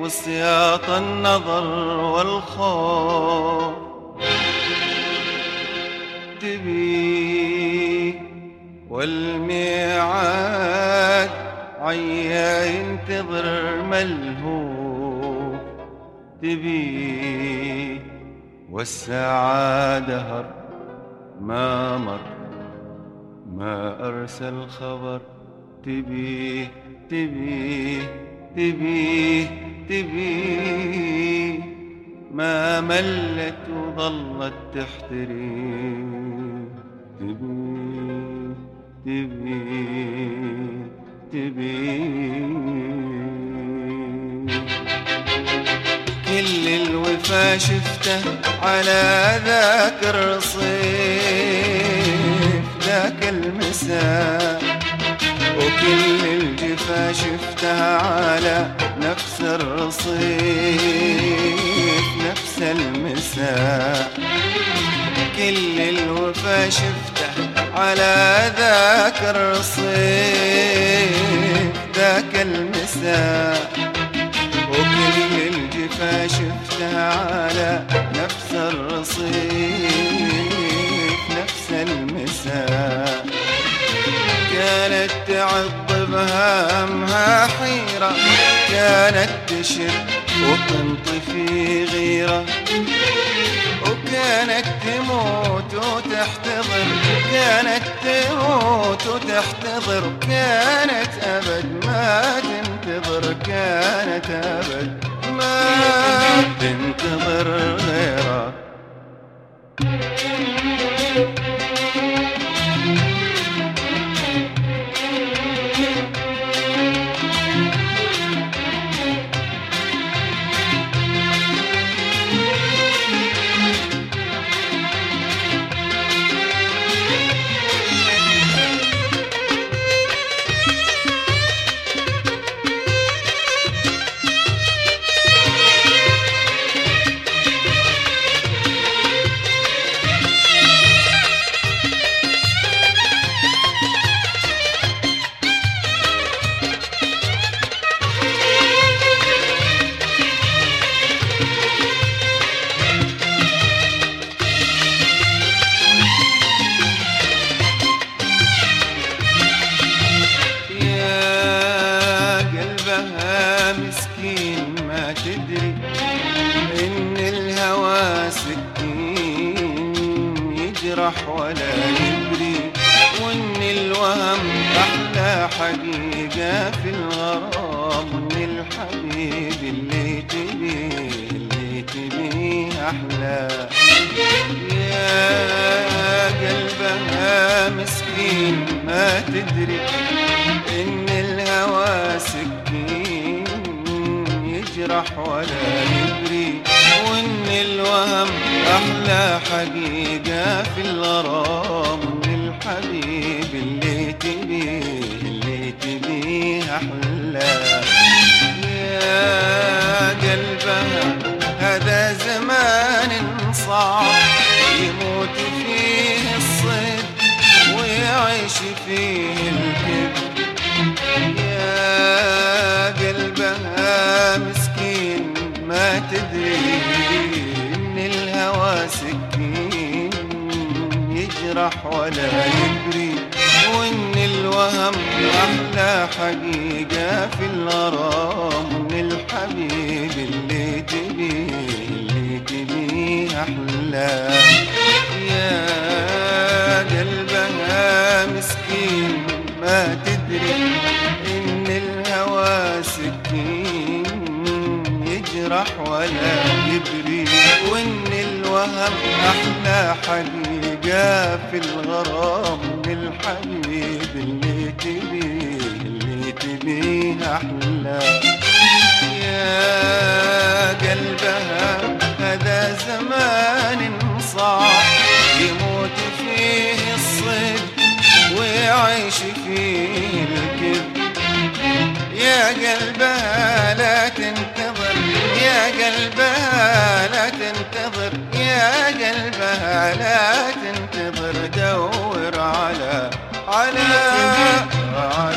وسياط النظر والخوف تبي، والميعاد عيا ينتظر ملهوف تبي، والساعة دهر ما مر ما أرسل خبر تبي تبي تبي تبي، ما ملت وظلت تحتري تبي تبي تبي. كل الوفا شفته على ذاك الرصيف ذاك المساء، وكل الجفا شفتها على نفس الرصيف نفس المساء. كل الوفا شفته على ذاك الرصيف ذاك المساء، وكل الجفا شفتها على نفس الرصيف نفس المساء. كانت تعض بهامها حيرة، كانت تشد وتنطي في غيرة، وكانت تموت وتحتضر، كانت تموت وتحتضر، كانت أبد ما تنتظر، كانت أبد ما تنتظر غيره. مسكين ما تدري إن الهوى سكين يجرح ولا يبري، وإن الوهم أحلى حقيقة في الغرام، وإن الحبيب اللي تبيه أحلى. يا قلبها مسكين ما تدري إن الهوى سكين يجرح ولا يبري، وإن الوهم أحلى حقيقة في الغرام، من الحبيب اللي تبيه أحلى. يا قلبها هذا زمان صعب يموت فيه الصد ويعيش فيه الكذب. يا قلبها مسكين ما تدري إن الهوى سكين يجرح ولا يبري، وإن الوهم أحلى حقيقة في الغرام، من الحبيب اللي تبيه أحلى. يا قلبها مسكين ما تدري إن الهوى سكين يجرح ولا يبري، وإن الوهم أحلى حقيقة في الغرام، من الحبيب اللي تبيه أحلى. يا قلبها هذا زمان صعب يموت فيه الصد ويعيش فيه الكذب. يا قلبها لا تنتظر، يا قلبها لا تنتظر، يا قلبها لا تنتظر، دور على